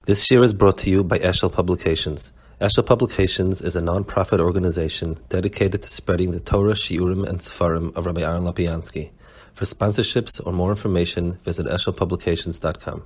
This year is brought to you by Eshel Publications. Eshel Publications is a non-profit organization dedicated to spreading the Torah, Shiurim, and Sefarim of Rabbi Aaron Lapiansky. For sponsorships or more information, visit eshelpublications.com.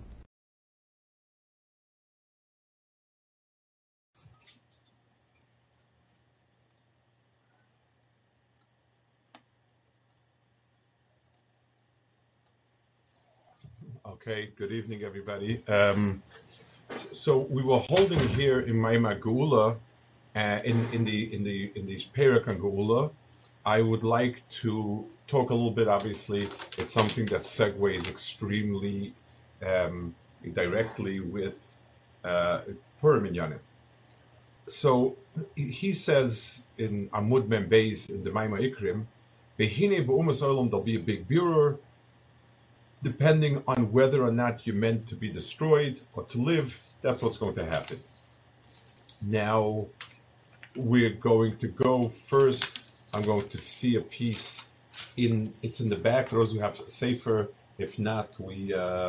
Okay, good evening, everybody. So we were holding here in Maimah Geula, in these Perek and Geula. I would like to talk a little bit. Obviously, it's something that segues extremely directly with Purim Inyanim. So he says in Amud Mem Beis in the Maimah Ikrim, "Vehine b'umas olam there'll be a big birur." Depending on whether or not you're meant to be destroyed or to live, that's what's going to happen. Now, we're going to go first. I'm going to see a piece it's in the back for those who have Sefer. If not, we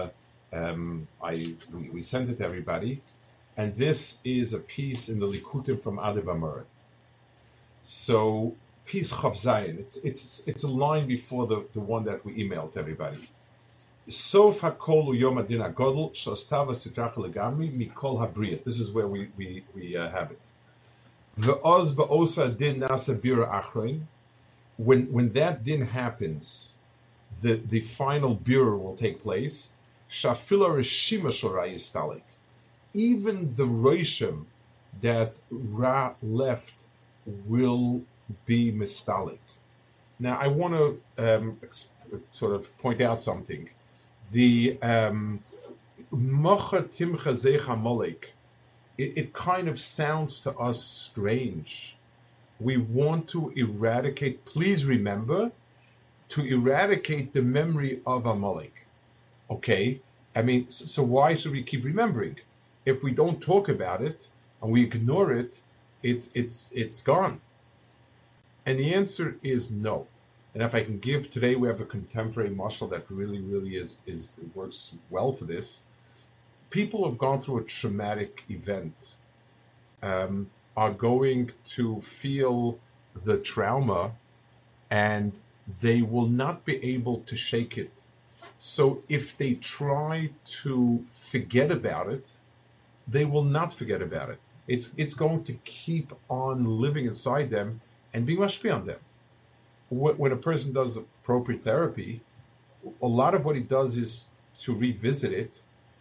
sent it to everybody. And this is a piece in the Likutim from Adib Amar. So, piece Chav Zayin. It's a line before the one that we emailed to everybody. Sof hakol yom adin hagadol shastava sitrach legamri mikol habriyah. This is where we have it. Ve'oz ba'osa din nasa bira achrein. When that din happens, the final bira will take place. Shafila reshima shora yistalik. Even the roshim that Ra left will be mistalik. Now I want to sort of point out something. The Mocha Timcha Zecha Molek, it kind of sounds to us strange. We want to eradicate, please remember, to eradicate the memory of Amalek. Okay? I mean, so why should we keep remembering? If we don't talk about it and we ignore it, it's gone. And the answer is no. And if I can give today, we have a contemporary mashal that really works well for this. People who have gone through a traumatic event are going to feel the trauma, and they will not be able to shake it. So if they try to forget about it, they will not forget about it. It's going to keep on living inside them and being mashpi on them. When a person does appropriate therapy, a lot of what he does is to revisit it,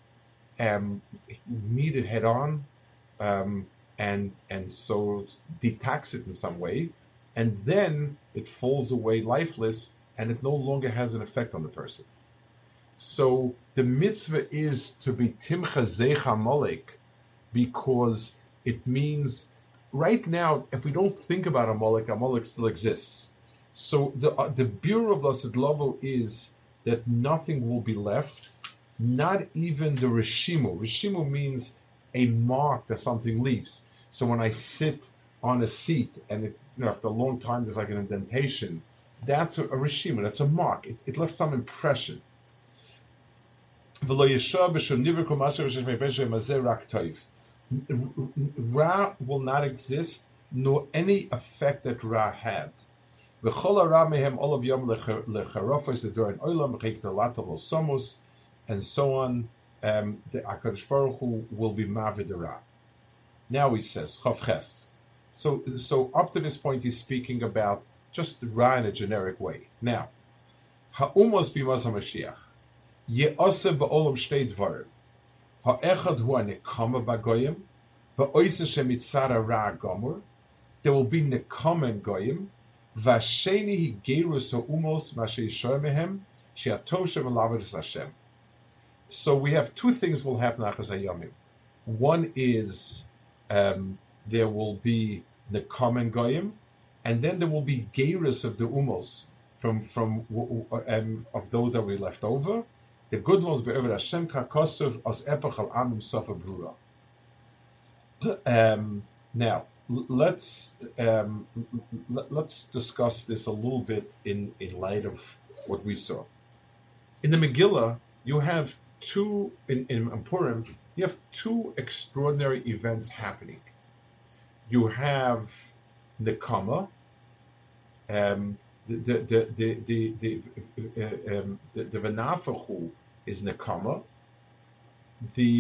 meet it head on, and so detox it in some way, and then it falls away lifeless, and it no longer has an effect on the person. So the mitzvah is to be timcha zecha molek, because it means right now, if we don't think about Amalek still exists. So the Bureau of Lassid Lovo is that nothing will be left, not even the Rishimu. Rishimu means a mark that something leaves. So when I sit on a seat and after a long time there's like an indentation, that's a Rishimu, that's a mark. It left some impression. Ra will not exist, nor any effect that Ra had. And so on. The HaKadosh Baruch Hu will be Mavid Ra. Now he says Chavches. So up to this point he's speaking about just Ra in a generic way. Now, Ha'umos b'maz HaMashiach ye'oseh ba'olam shtei dvarim. Ha'echad hu ha'nekama b'goyim va'oiseh shemitzara Ra gomur. There will be nekama in goyim. Vasheni gerus ha'umos mashe yishoy mehem she'atov shem elavid Hashem. So we have two things will happen Achaz Hayomim. One is there will be nekama in goyim, and then there will be gerus of the umos from of those that we left over. The good ones be'ever Hashem kakosov as epach al amim sofa brura. Now. Let's discuss this a little bit in light of what we saw. In the Megillah, you have two in Purim. You have two extraordinary events happening. You have Nekama, the Venafachu is Nekama. The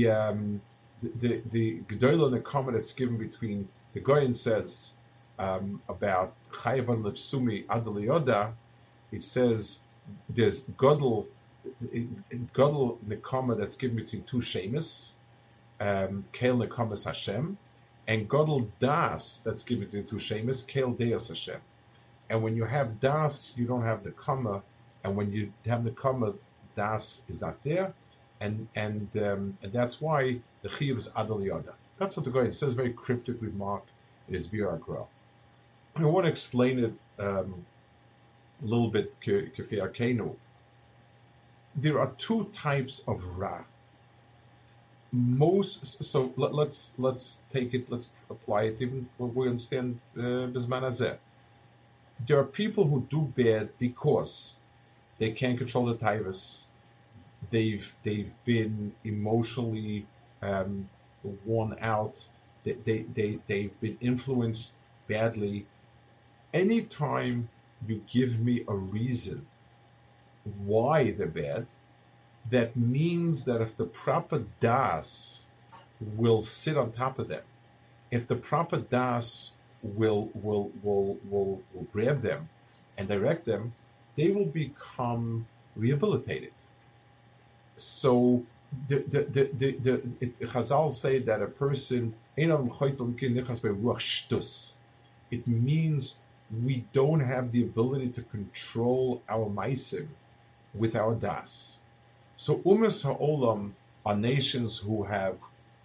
Gdola Nekama that's given between the Goyen says about Chayvan Lefsumi Adaliyoda, it says there's Godel Nekama that's given between two Shemus, Kael Nekamas Hashem, and Godel Das that's given between two Shemus, Kael Deus Hashem. And when you have Das, you don't have the Kama, and when you have the Kama, Das is not there, and that's why the Chiyuv is Adal Yoda. That's what the guy says. Very cryptic remark in his Bir Agra. I want to explain it a little bit. Kefi Arkenu. There are two types of Ra. So let's take it. Let's apply it. Even we understand Bizman Hazeh. There are people who do bad because they can't control the taivas. They've been emotionally worn out. They've been influenced badly. Anytime you give me a reason why they're bad, that means that if the proper das will sit on top of them, if the proper das will grab them and direct them, they will become rehabilitated. So Chazal say that a person, it means we don't have the ability to control our maisim with our das. So Umas Ha'olam are nations who have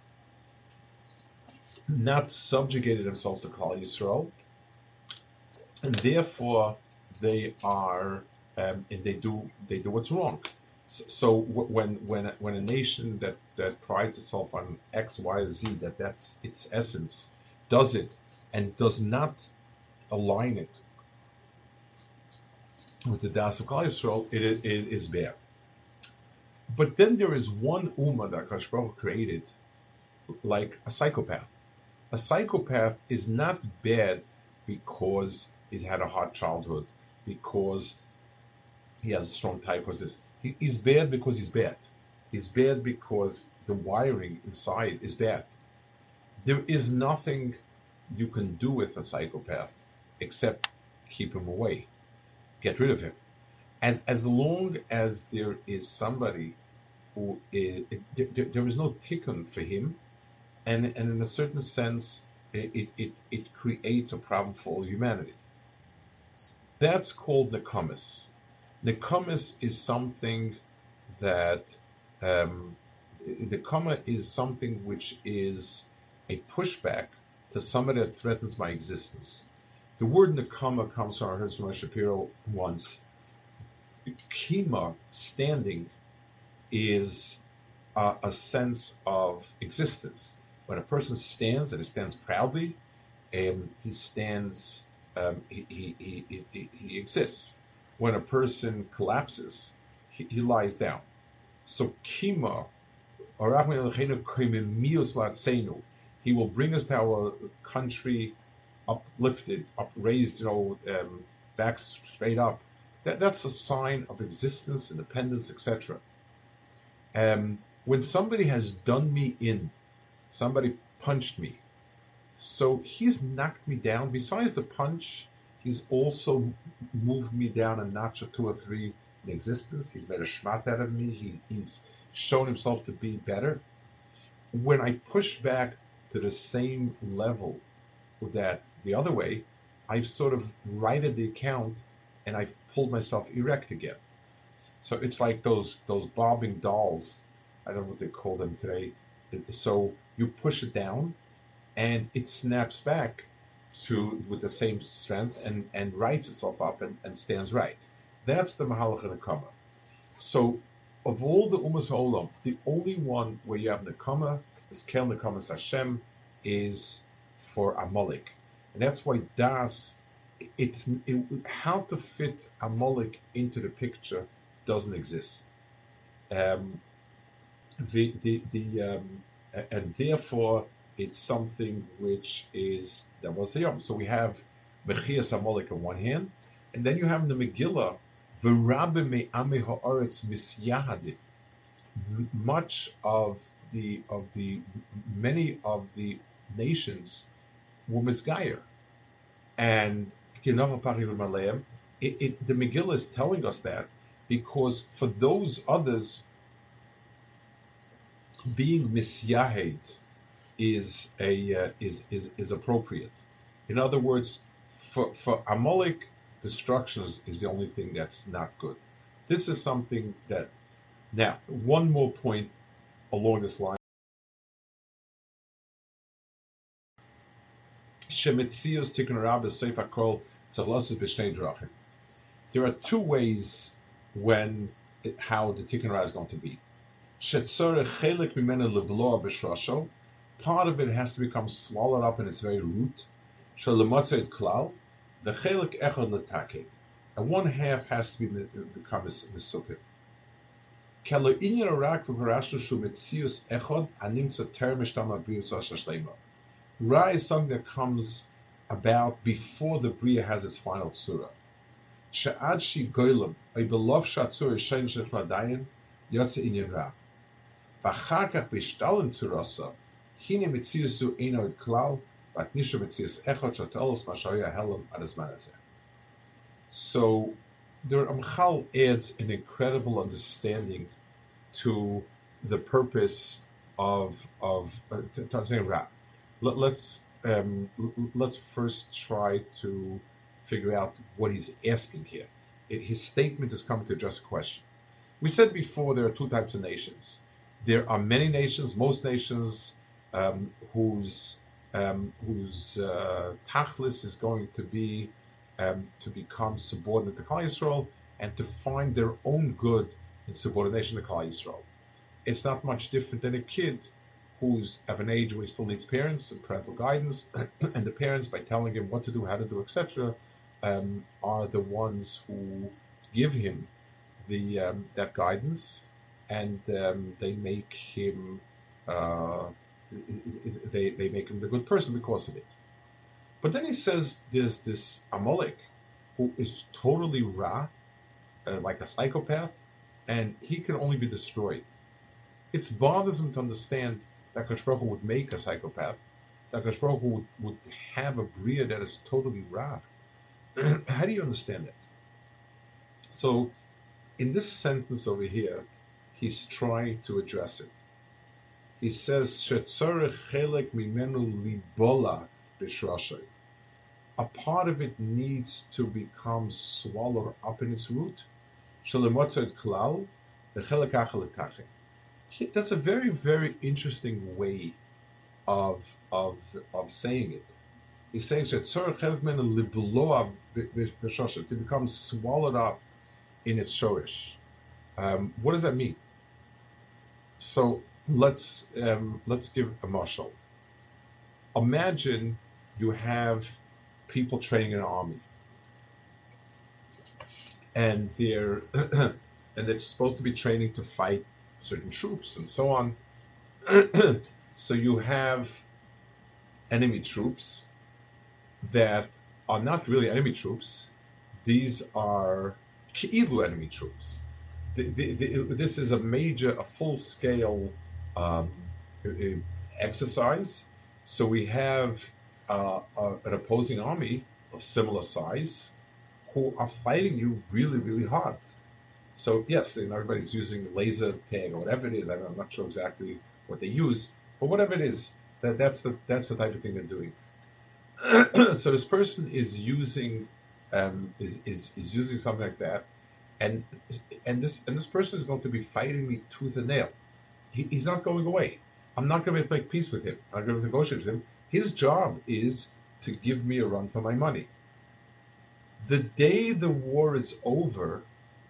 not subjugated themselves to Klal Yisrael, and therefore they are and they do what's wrong. So when a nation that prides itself on X, Y, or Z, that's its essence, does it and does not align it with the Das of Klal Yisrael, it is bad. But then there is one Ummah that Akash Baruch created, like a psychopath. A psychopath is not bad because he's had a hard childhood, because he has a strong type, because this. He's bad because he's bad. He's bad because the wiring inside is bad. There is nothing you can do with a psychopath except keep him away, get rid of him. As long as there is somebody who is, there is no tikkun for him, and in a certain sense, it creates a problem for all humanity. That's called nekamis. Nekamis is something that nekama is something which is a pushback to somebody that threatens my existence. The word nekama comes from, I heard from Shapiro once. Kima, standing, is a sense of existence. When a person stands, and he stands proudly, he stands, he exists. When a person collapses, he lies down. So kima, he will bring us to our country uplifted, upraised, backs straight up. That's a sign of existence, independence, etc. When somebody has done me in, somebody punched me, so he's knocked me down. Besides the punch, he's also moved me down a notch or two or three in existence. He's made a shmat out of me. He's shown himself to be better. When I push back to the same level that the other way, I've sort of righted the account and I've pulled myself erect again. So it's like those bobbing dolls. I don't know what they call them today. So you push it down and it snaps back with the same strength and rights itself up and stands right. That's the Mahalach Nekama. So of all the Umas Ha'olam, the only one where you have Nekama is Kel Nekamas Hashem, is for Amalek. And that's why Das, how to fit Amalek into the picture doesn't exist. and therefore it's something which is that was the Yom. So we have Mechias Amalek on one hand, and then you have the Megillah, V'Rabbe me'amei ha'aretz misyahadim. Many of the nations were misgayer, and the Megillah is telling us that because for those others, being misyahed is appropriate. In other words, for Amalek, destruction is the only thing that's not good. This is something that. Now, one more point along this line. There are two ways how the Tikkun Ra is going to be. Part of it has to become swallowed up in its very root. And one half has to become misukit. Ra is something that comes about before the Bria has its final tzura. Sha'ad shi goylem, I belov shatzur ishayin shechmadayin, yotze inyan Ra. V'achar kach b'shtalim tzurasa, hine mitzius zu eino et klal, vat nisha mitzius echot shatolos mashoya helam adazmanazeh. So, the Ramchal adds an incredible understanding to the purpose of Tanzania Ra. Let's first try to figure out what he's asking here. His statement is coming to address a question. We said before there are two types of nations. There are many nations, most nations, whose tachlis is going to be to become subordinate to Klal Yisrael and to find their own good in subordination to Klal Yisrael. It's not much different than a kid who's of an age where he still needs parents and parental guidance, and the parents, by telling him what to do, how to do, etc., are the ones who give him that guidance, and they make him they make him the good person because of it. But then he says there's this Amalek who is totally Ra, like a psychopath, and he can only be destroyed. It's bothersome to understand that Kadosh Baruch Hu would make a psychopath, that Kadosh Baruch Hu would have a Bria that is totally Ra. How do you understand that? So, in this sentence over here, he's trying to address it. He says, "Shetzorech chelek mimenu libola b'shrashay." A part of it needs to become swallowed up in its root. Shelemotzed klal v'chelek achal etachim. That's a very, very interesting way of saying it. He's saying shetzorech chelek mimenu libola b'shrashay, to become swallowed up in its shorish. What does that mean? So let's give a mashal. Imagine you have people training in an army, and they're supposed to be training to fight certain troops and so on. So you have enemy troops that are not really enemy troops. These are Ki'ilu enemy troops. This is a full-scale exercise. So we have an opposing army of similar size who are fighting you really, really hard. So yes, everybody's using laser tag or whatever it is. I'm not sure exactly what they use, but whatever it is, that's the type of thing they're doing. So this person is using using something like that, and this person is going to be fighting me tooth and nail. He's not going away. I'm not going to make peace with him. I'm not going to negotiate with him. His job is to give me a run for my money. The day the war is over,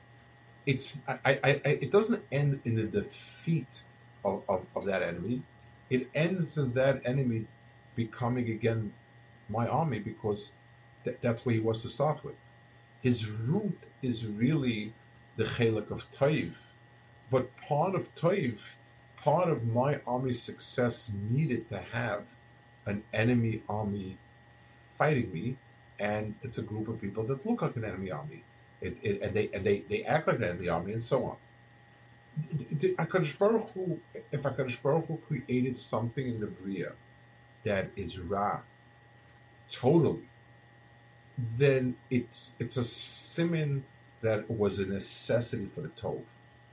it doesn't end in the defeat of that enemy. It ends in that enemy becoming again my army, because that's where he was to start with. His root is really the chelik of Toiv, but part of Toiv part of my army's success needed to have an enemy army fighting me, and it's a group of people that look like an enemy army, and they act like an enemy army, and so on. HaKadosh Baruch Hu, if HaKadosh Baruch Hu created something in the Bria that is Ra totally, then it's a siman that was a necessity for the Tov.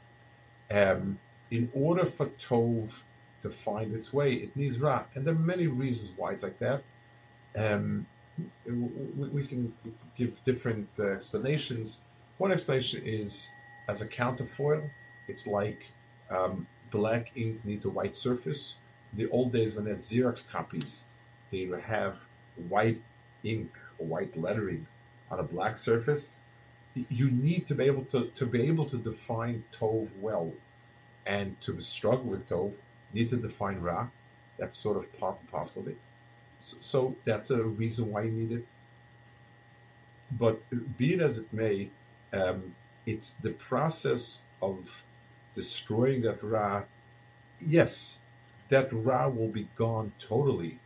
In order for Tov to find its way, it needs Ra, and there are many reasons why it's like that. We can give different explanations. One explanation is as a counterfoil. It's like black ink needs a white surface. The old days when they had Xerox copies, they would have white ink or white lettering on a black surface. You need to be able to define Tov well, and to struggle with Tov, you need to define Ra. That's sort of part and parcel of it. So that's a reason why you need it. But be it as it may, it's the process of destroying that Ra. Yes, that Ra will be gone totally,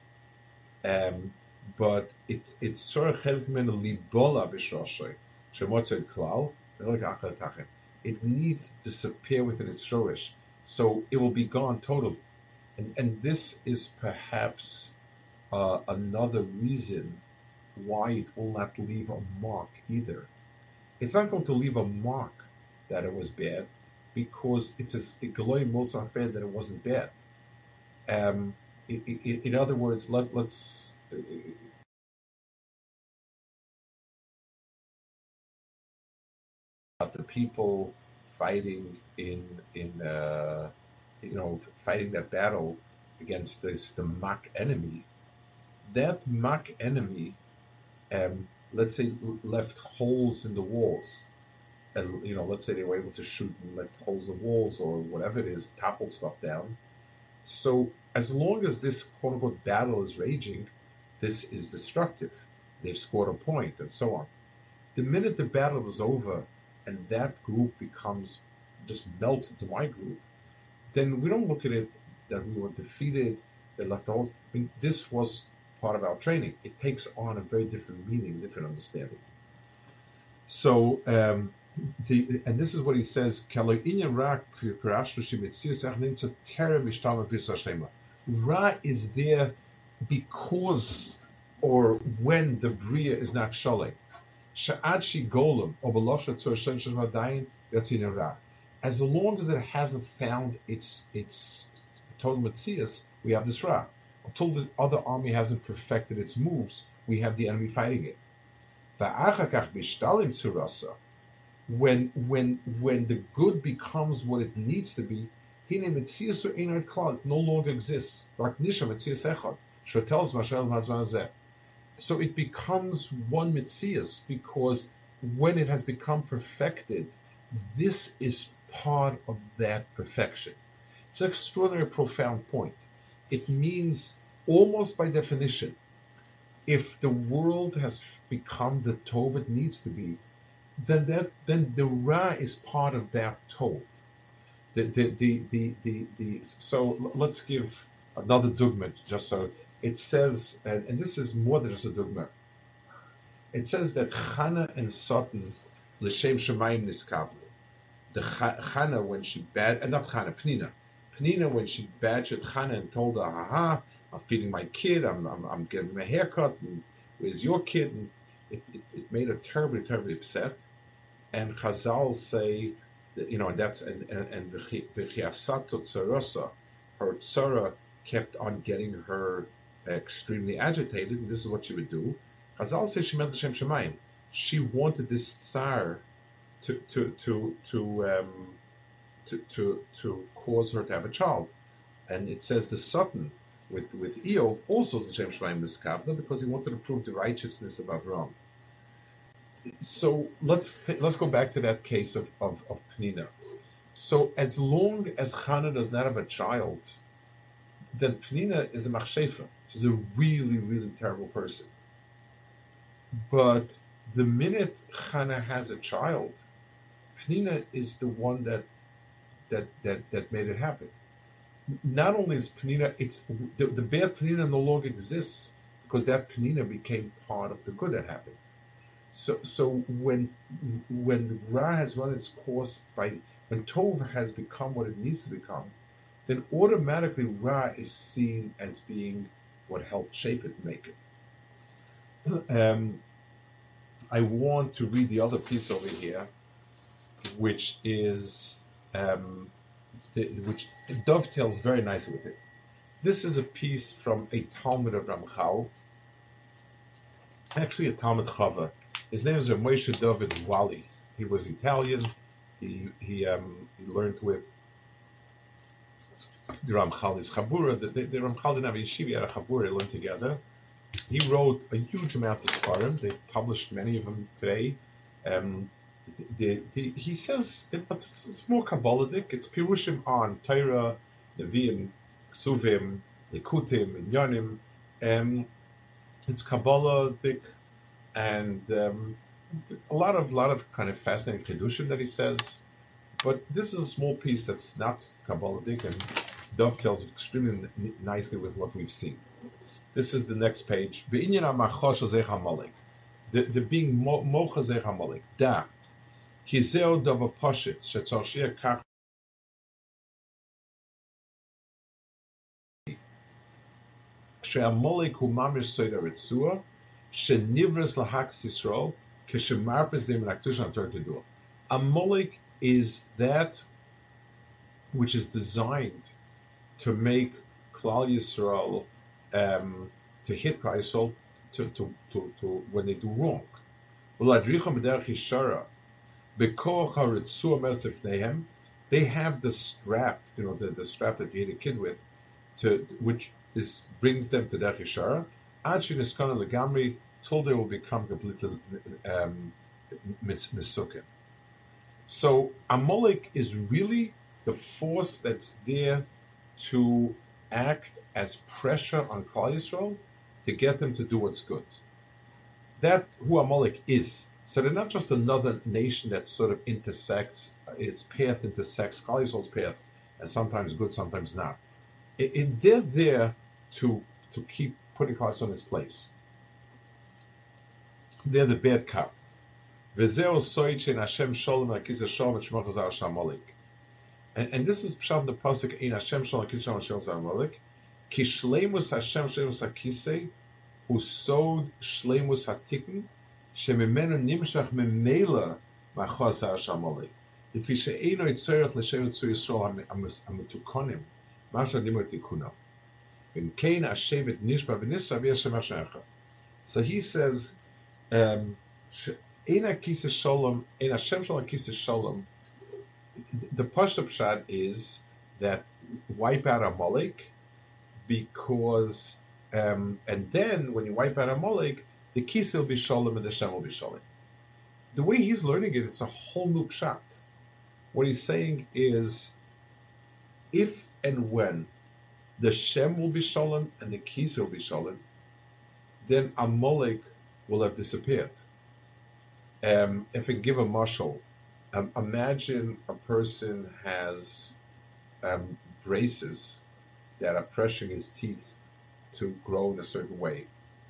but it's sort of libola b'shoshay shemotzed klal. It needs to disappear within its shorish, so it will be gone totally. And this is perhaps another reason why it will not leave a mark either. It's not going to leave a mark that it was bad, because it's a Galoi Mulsa affair that it wasn't bad. In other words, let's the people fighting fighting that battle against the mock enemy. That mock enemy, let's say, left holes in the walls. And let's say they were able to shoot and left holes in the walls or whatever it is, toppled stuff down. So as long as this quote unquote battle is raging, this is destructive. They've scored a point and so on. The minute the battle is over and that group just melts into my group, then we don't look at it that we were defeated, they left the holes. I mean, this was part of our training. It takes on a very different meaning, different understanding. So, and this is what he says: Ra is there because or when the Bria is not shalek. As long as it hasn't found its total Metzias, we have this Ra. Until the other army hasn't perfected its moves, we have the enemy fighting it. When the good becomes what it needs to be, it no longer exists. So it becomes one Metzias, because when it has become perfected, this is part of that perfection. It's an extraordinary, profound point. It means, almost by definition, if the world has become the Tov it needs to be, then the Ra is part of that Tov. So let's give another dugma, just so it says, and this is more than just a dugma. It says that Chana and Satan l'shem shemayim niskavlu. The Chana, when she not Chana, Pnina, when she badgered Chana and told her, I'm feeding my kid, I'm getting him a haircut, and where's your kid? And it made her terribly, terribly upset. And Chazal say that, and that's and the Chiasato Tsarosa, her Tsara kept on getting her extremely agitated, and this is what she would do. Chazal says she meant Hashem Shemayim. She wanted this Tsar to cause her to have a child, and it says the Satan with Eov also is the Shem Shemaim Miskavna, because he wanted to prove the righteousness of Avram. So let's go back to that case of Pnina. So as long as Chana does not have a child, then Pnina is a machshefa. She's a really, really terrible person. But the minute Chana has a child, Pnina is the one that made it happen. not only is Penina, it's the bad Penina no longer exists because that Penina became part of the good that happened. So when Ra has run its course when Tov has become what it needs to become, then automatically Ra is seen as being what helped shape it, make it. I want to read the other piece over here, which is which dovetails very nicely with it. This is a piece from a Talmud of Ramchal, actually a Talmud Chava. His name is Moshe David Wali. He was Italian. He learned with the Ramchal is Chabura. The Ramchal didn't have a yeshiva, he had a Chabura. They learned together. He wrote a huge amount of Sfarim. They've published many of them today. He says it's more Kabbalic. It's Pirushim on Torah, Nevi'im, Ksuvim, Likutim, and Yanim. It's Kabbalic, and a lot of kind of fascinating Chidushim that he says. But this is a small piece that's not Kabbalic and dovetails extremely nicely with what we've seen. This is the next page. The being mocha zeh hamalek. Da. Kizeo dava poshit. Shetzor shia kach. She'amalek hu mamish soida ritzua. She'nivres lahaks Yisrael. Keshemarpes dem laktush antor kedur. Amalek is that which is designed to make Klal Yisrael, to hit Klal Yisrael to when they do wrong. They have the strap, the strap that you hit a kid with, which brings them to Derech Yishara, till they will become completely misukin. So Amalek is really the force that's there to act as pressure on Klal Yisrael to get them to do what's good. That's who Amalek is. So they're not just another nation that sort of intersects, its path intersects Klal Yisrael's paths, and sometimes good, sometimes not. They're there to keep putting Klal Yisrael in its place. They're the bad cop. And this is Pshat in the pasuk in Hashem Shalom Kisei Hashem Zamalek, Ki Shleimus Hashem Shleimus Hakisei, Hu Sod Shleimus Hatikun, Shemimenu Nimshach Memela Machos Hashamalek. If he she'eino itzorech l'shevet zu Yisrael hametukonim, Masha Dimur Tikuna. V'im kein Hashevet Nishba v'Nissa v'Yashem Hashem. So he says, Ein Hakisei Shalom, Ein Hashem Shalom Hakisei Shalom. The Pashto Pshat is that wipe out Amalek because, and then when you wipe out Amalek, the Kisei will be Shalom and the Shem will be Shalom. The way he's learning it, it's a whole new Pshat. What he's saying is, if and when the Shem will be Shalom and the Kisei will be Shalom, then Amalek will have disappeared. If I give a mashal, imagine a person has braces that are pressuring his teeth to grow in a certain way.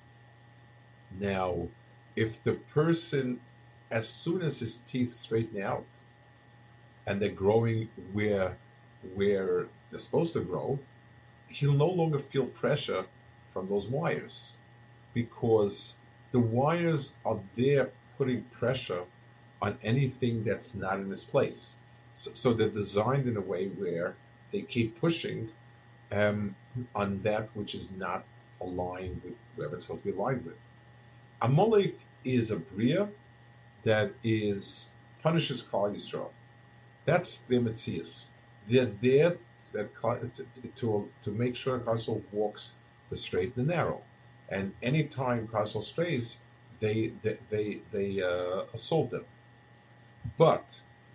Now, if the person, as soon as his teeth straighten out and they're growing where they're supposed to grow, he'll no longer feel pressure from those wires because the wires are there putting pressure on anything that's not in its place. So they're designed in a way where they keep pushing on that which is not aligned with whoever it's supposed to be aligned with. Amalek is a bria that punishes Klal Yisrael. That's their metzias. They're there to make sure Klal Yisrael walks the straight and the narrow. And anytime Klal Yisrael strays, they assault them. But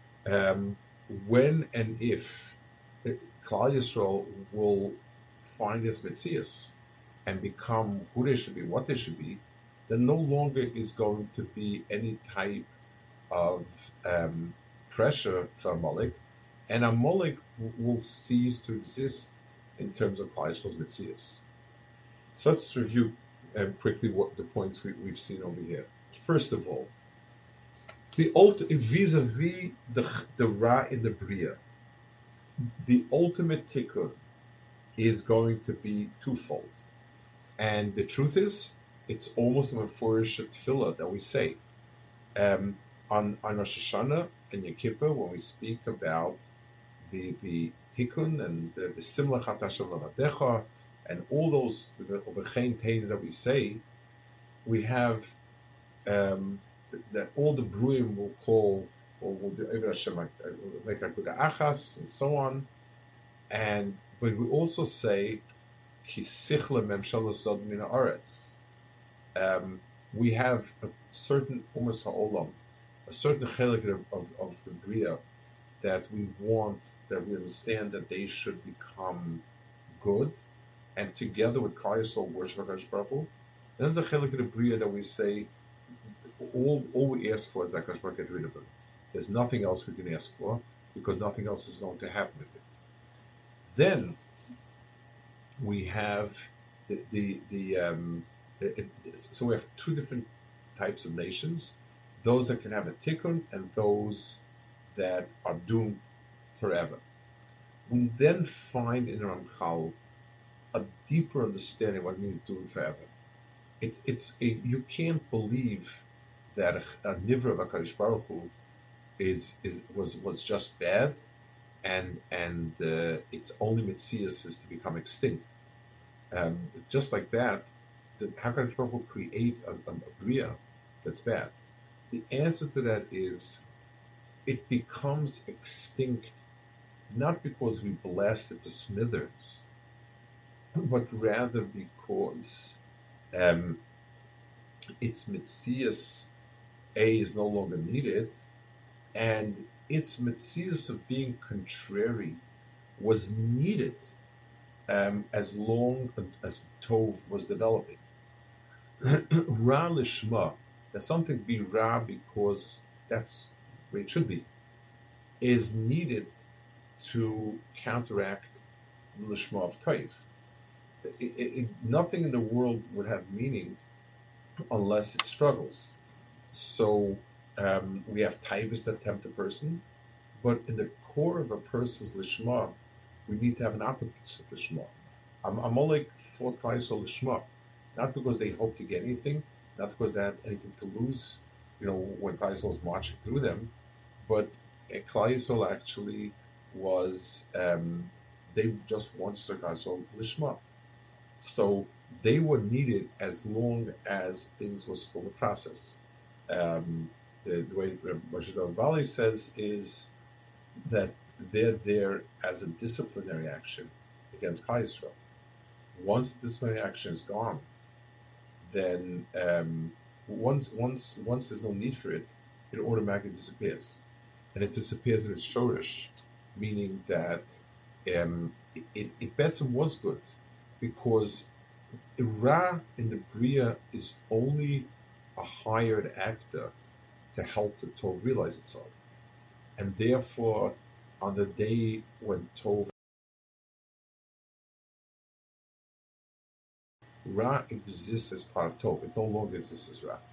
when and if Klal Yisrael will find its metzias and become who they should be, what they should be, then no longer is going to be any type of pressure for Amalek, and Amalek will cease to exist in terms of Klal Yisrael's Metzias. So let's review quickly what the points we've seen over here. First of all, vis-a-vis the Ra in the Bria, the ultimate tikkun is going to be twofold. And the truth is, it's almost a mefurish tefillah that we say on Rosh Hashanah and Yom Kippur when we speak about the tikkun and the simla chatashav lavadecha and all those obechein teins that we say. We have that all the bruim will call or will be Eved Hashem make achas and so on. But we also say ki sichle memshala sod min haaretz. We have a certain umas ha'olam, a certain chelik of the bria that we understand that they should become good, and together with Klal Yisrael worship HaKadosh Baruch Hu. There's a chelik of the bria that we say all we ask for is that HaKadosh Baruch Hu get rid of it. There's nothing else we can ask for because nothing else is going to happen with it. Then we have so we have two different types of nations: those that can have a tikkun and those that are doomed forever. We then find in Ramchal a deeper understanding of what it means doomed forever. You can't believe that a nivra of HaKadosh Baruch Hu was just bad, and its only metzias is to become extinct. Just like that, how can HaKadosh Baruch Hu create a bria that's bad? The answer to that is it becomes extinct not because we blast it to smithers, but rather because its metzias is no longer needed, and its metzias of being contrary was needed as long as Tov was developing. Ra lishma, that something be Ra because that's where it should be, is needed to counteract the lishma of Tov. Nothing in the world would have meaning unless it struggles. So we have taivas that tempt a person, but in the core of a person's lishma, we need to have an opposite lishma. Amalek fought Klal Yisrael lishma, not because they hoped to get anything, not because they had anything to lose, when Klal Yisrael was marching through them, but Klal Yisrael actually was, they just wanted to serve Klal Yisrael lishma. So they were needed as long as things were still in process. The way Moshe Bali says is that they're there as a disciplinary action against Klal Yisrael. Once the disciplinary action is gone, then once there's no need for it, it automatically disappears, and it disappears in its shorish, meaning that it Betzim was good because Ra in the Bria is only a hired actor to help the Tov realize itself. And therefore, on the day when Tov, Ra exists as part of Tov. It no longer exists as Ra.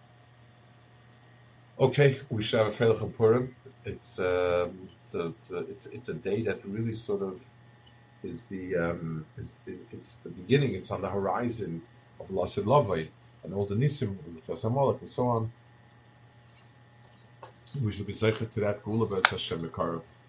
Okay, we should have a Freilich and Purim. It's a day that really sort of is it's the beginning. It's on the horizon of Lasid Lavai and all the Nisim, Amalek, and so on. We should be zeicher to that Gula B'ez Hashem Mekarav.